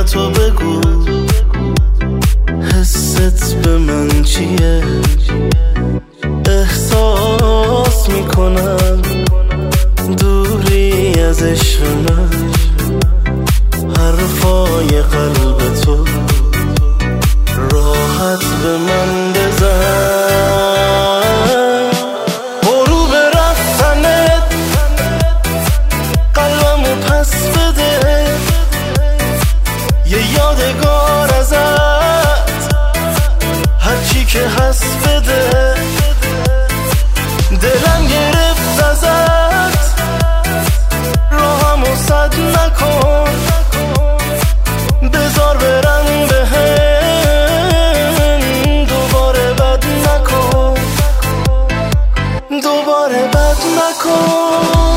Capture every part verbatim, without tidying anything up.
تو بگو حست به من چیه؟ احساس میکنم دوری از عشق من، حرفای قلب تو راحت به من بزن. برو به رفتنت قلبمو پس بده، یه یادگار ازت هرچی که هست بده. دلم گرفت ازت راهمو سد نکن، بذار برم بهم دوباره بد نکن، دوباره بد نکن.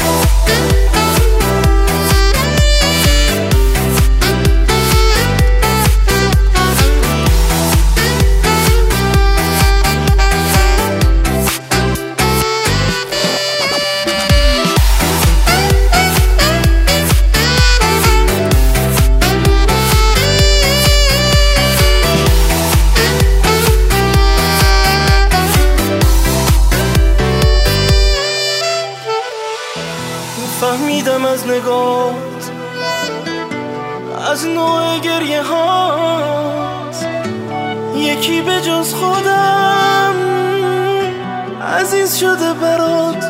فهمیدم از نگات، از نوع گریه هات، یکی به جز خودم عزیز شده برات.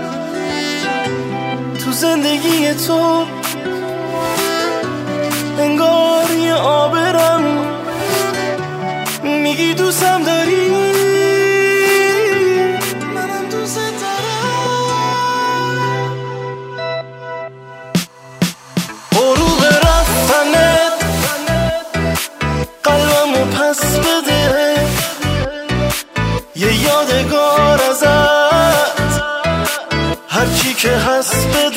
تو زندگی تو انگار یه آبرم، میگی دوستم داری، منم دوست دارم. برو به رفتنت قلبمو پس بده، یه یادگار ازت هرچی که هست بده.